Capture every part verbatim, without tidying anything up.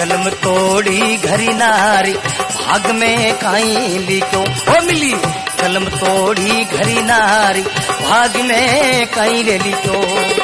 कलम तोड़ी घरी नारी भाग में काई लिखो ओ मिली। कलम तोड़ी घरी नारी भाग में काई रे लिखो।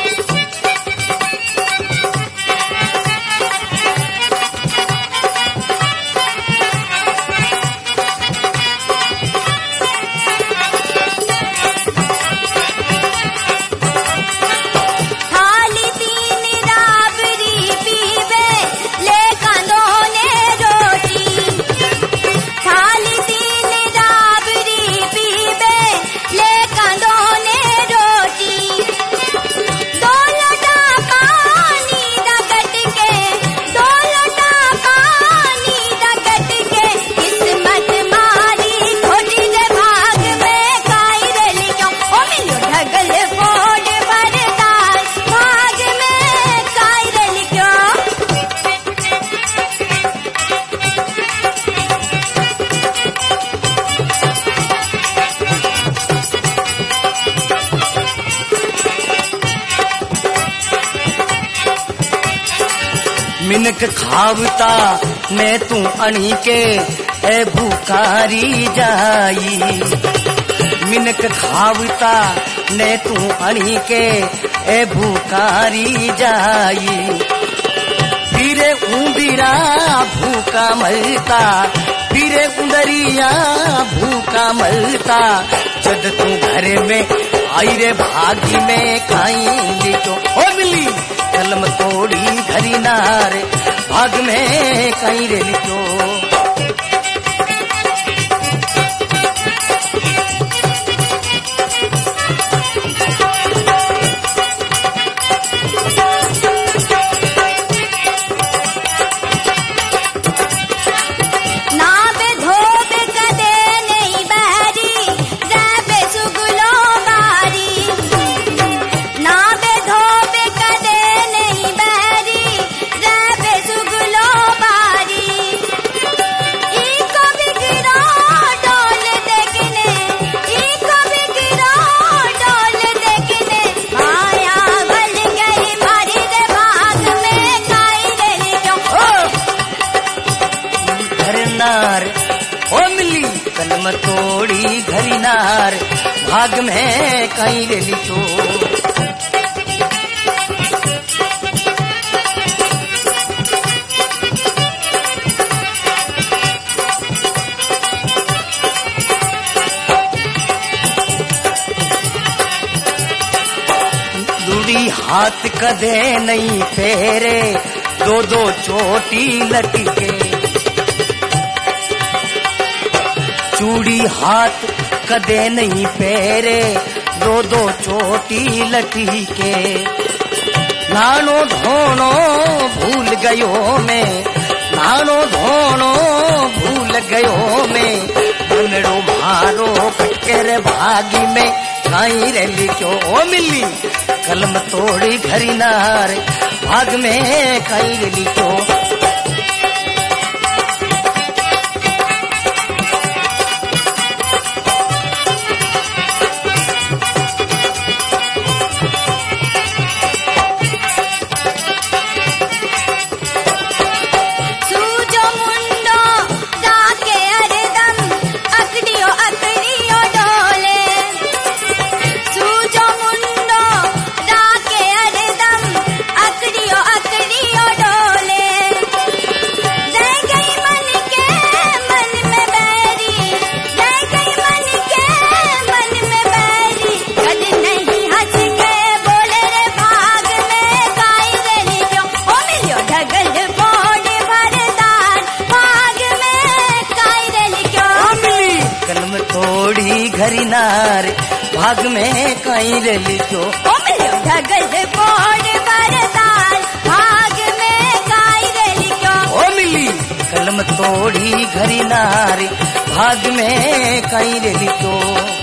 मिनक खावता ने तू अणी के ए भूखारी जाई। मिनक खावता ने तू अणी के ए भूखारी जाई। पीरे उंदरिया भूखा मलता पीरे उंदरिया भूखा मलता। जद तू घरे में आई रे भागी में काई लिखो ओ मिली। कलम तोड़ी घरी नारे भाग में काई रे लिखो। ओ मिली कलम तोड़ी घरी नार भाग में काई रे लिखो। दूरी हाथ कदे नहीं फेरे दो दो चोटी लटके। चूड़ी हाथ कदे नहीं फेरे दो दो चोटी लटी के। नानो धोनो भूल गयो मैं नानो धोनो भूल गयो मैं। बनड़ो मारो कटके रे भागी में काई रे लिखो ओ मिली। कलम तोड़ी घरी नार भाग में काई रे लिखो। तोड़ी घरी नार भाग में काई रे लिखो ओ मिलियो ढगल बोड़ बरदार भाग में काई रे लिखो ओ मिली। कलम तोड़ी घरी नार भाग में काई रे लिखो।